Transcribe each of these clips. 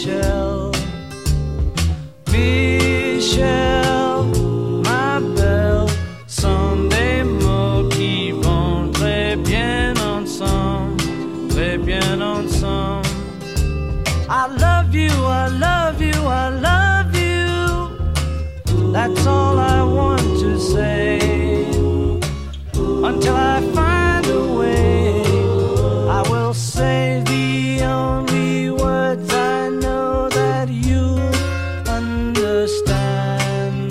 Michel. Michel, ma belle, sont des mots qui vont très bien ensemble, très bien ensemble. I love you, I love you, I love you. That's all I want to say. Until I find a way, I will say the only words I know that you understand.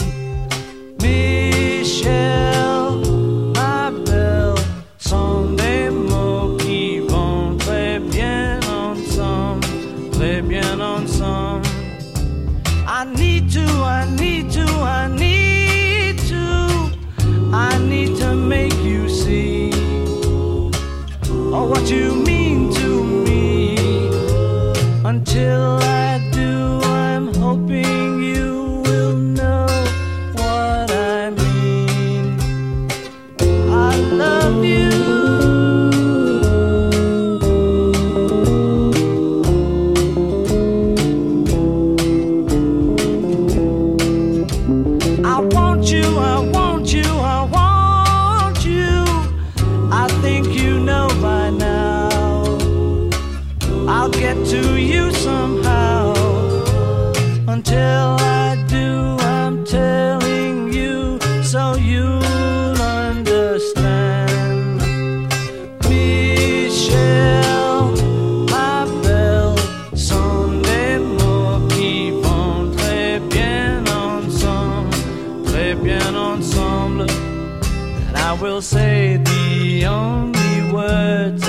Michel, ma belle, sont des mots qui vont très bien ensemble, très bien ensemble. I need to, I need to, I need to, I need to make you see what you mean to me. Until I do, I'm hoping you will know what I mean. I love you. I want you, I want you, I want you. I think you know by now. I'll get to you somehow. Until I do, I'm telling you so you'll understand. Michel, ma belle, sont des mots qui vont très bien ensemble, très bien ensemble. And I will say the only words